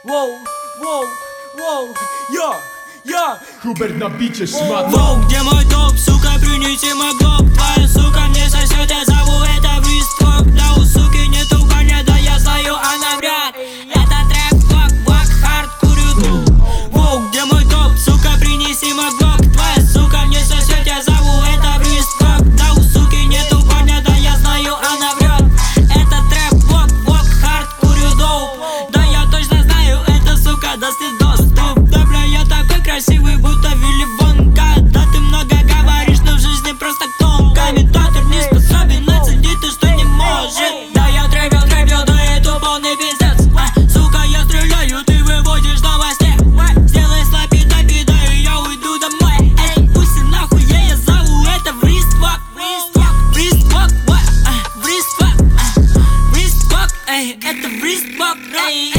Wow, wow, wow, я Hubert na bicie szmat. Воу, где мой топ, сука, принеси мой глок. Твоя сука мне сосет, я зову это вристок. Да у суки нету коня, да я знаю, она вряд. Это трэп, вок, хард, курю. Воу, где мой топ, сука, принеси мой глок. Твоя сука мне сосет, я зову это вристок. Да у суки нету коня, да я знаю, она врет. Это трэп, вок, хард, курю доуп. Да я точно знаю, эта сука даст мне доступ. Да бля, я такой красивый, будто Вилли Вонка. Да ты много говоришь, но в жизни просто клон. Комментатор не способен оценить то, что не может. Да я трэпил, да это полный пиздец. Сука, я стреляю, ты выводишь новостей. Сделай слапи, да и я уйду домой. Эй, пусть нахуй я зову это вриствок. Вриствок, эй, это вриствок, эй.